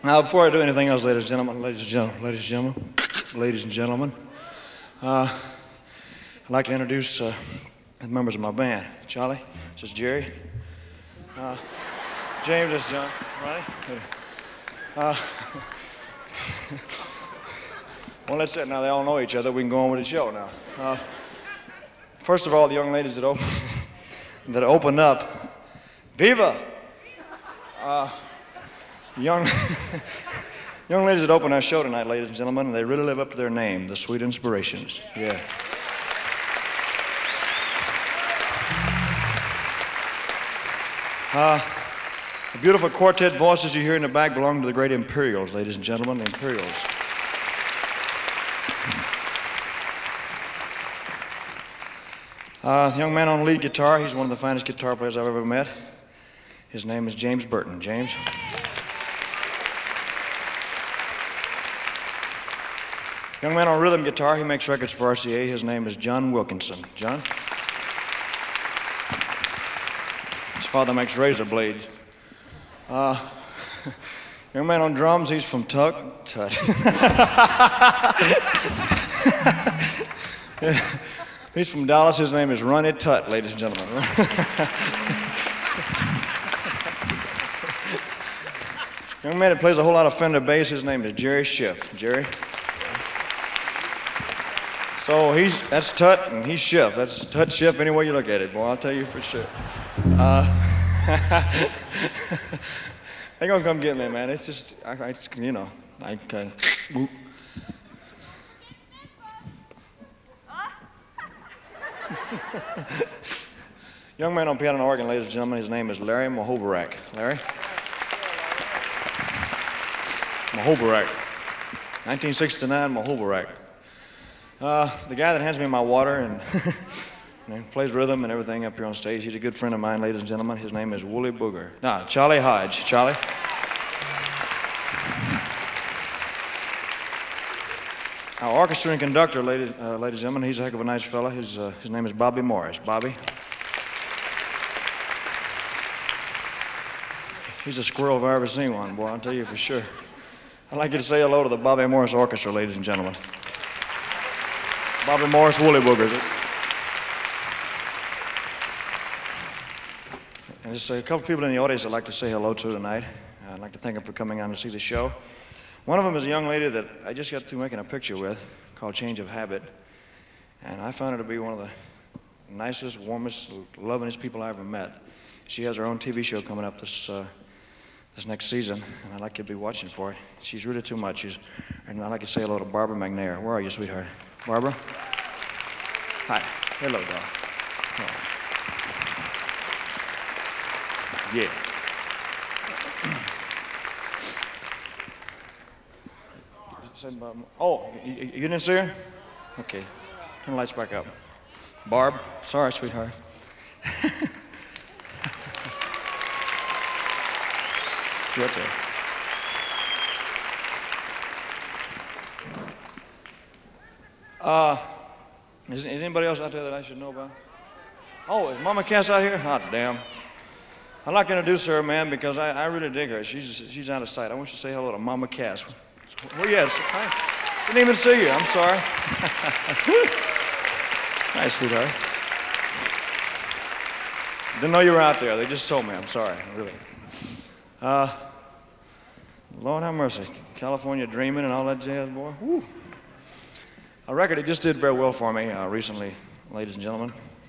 Now, before I do anything else, ladies and gentlemen, ladies and gentlemen, I'd like to introduce the members of my band. Charlie, this is Jerry. James, this is John. Ronnie. Well, that's it. Now they all know each other. We can go on with the show now. First of all, the young ladies that opened up, Viva! Young ladies that open our show tonight, ladies and gentlemen, they really live up to their name, the Sweet Inspirations. Yeah. The beautiful quartet voices you hear in the back belong to the great Imperials, ladies and gentlemen, the Imperials. The young man on lead guitar, he's one of the finest guitar players I've ever met. His name is James Burton. James. Young man on rhythm guitar, he makes records for RCA. His name is John Wilkinson. John? His father makes razor blades. Young man on drums, he's from Tut. He's from Dallas. His name is Ronnie Tutt, ladies and gentlemen. Young man that plays a whole lot of Fender bass, his name is Jerry Schiff. Jerry? So that's Tut and he's Schiff. That's Tut Schiff any way you look at it, boy, I'll tell you for sure. They're gonna come get me, man. It's just, whoop. Young man on piano and organ, ladies and gentlemen, his name is Larry Mahovarak. Larry? Mahovarak. 1969 Mahovarak. The guy that hands me my water and plays rhythm and everything up here on stage, he's a good friend of mine, ladies and gentlemen. His name is Wooly Booger. No, Charlie Hodge. Charlie? Our orchestra and conductor, ladies and gentlemen, he's a heck of a nice fella. His name is Bobby Morris. Bobby? He's a squirrel if I ever seen one, boy, I'll tell you for sure. I'd like you to say hello to the Bobby Morris Orchestra, ladies and gentlemen. Bobby Morris, Wooly Boogers. And there's a couple people in the audience I'd like to say hello to tonight. I'd like to thank them for coming on to see the show. One of them is a young lady that I just got through making a picture with called Change of Habit. And I found her to be one of the nicest, warmest, lovingest people I ever met. She has her own TV show coming up this next season, and I'd like you to be watching for it. She's really too much. And I'd like you to say hello to Barbara McNair. Where are you, sweetheart? Barbara? Hi. Hello, doll. Oh. Yeah. Oh, you didn't see her? Okay. Turn the lights back up. Barb? Sorry, sweetheart. Your turn. Is anybody else out there that I should know about? Oh, is Mama Cass out here? Hot damn. I'd like to introduce her, man, because I really dig her. She's out of sight. I want you to say hello to Mama Cass. Where you at? I didn't even see you. I'm sorry. Hi, sweetheart. Didn't know you were out there. They just told me. I'm sorry, really. Lord have mercy. California Dreaming and all that jazz, boy. Woo. A record that just did very well for me recently, ladies and gentlemen.